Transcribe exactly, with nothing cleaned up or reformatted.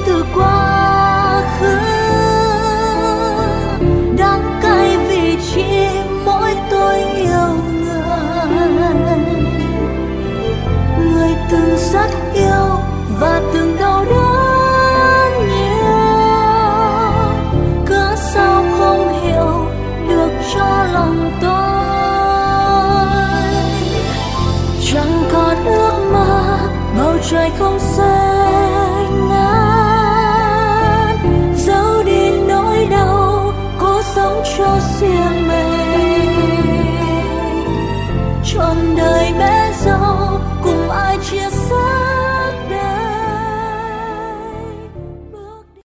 từ quá khứ, đắng cay vì chỉ mỗi tôi yêu người. Người từng rất yêu và từng đau đớn nhiều, cớ sao không hiểu được cho lòng tôi. Chẳng còn ước mơ bầu trời không rơi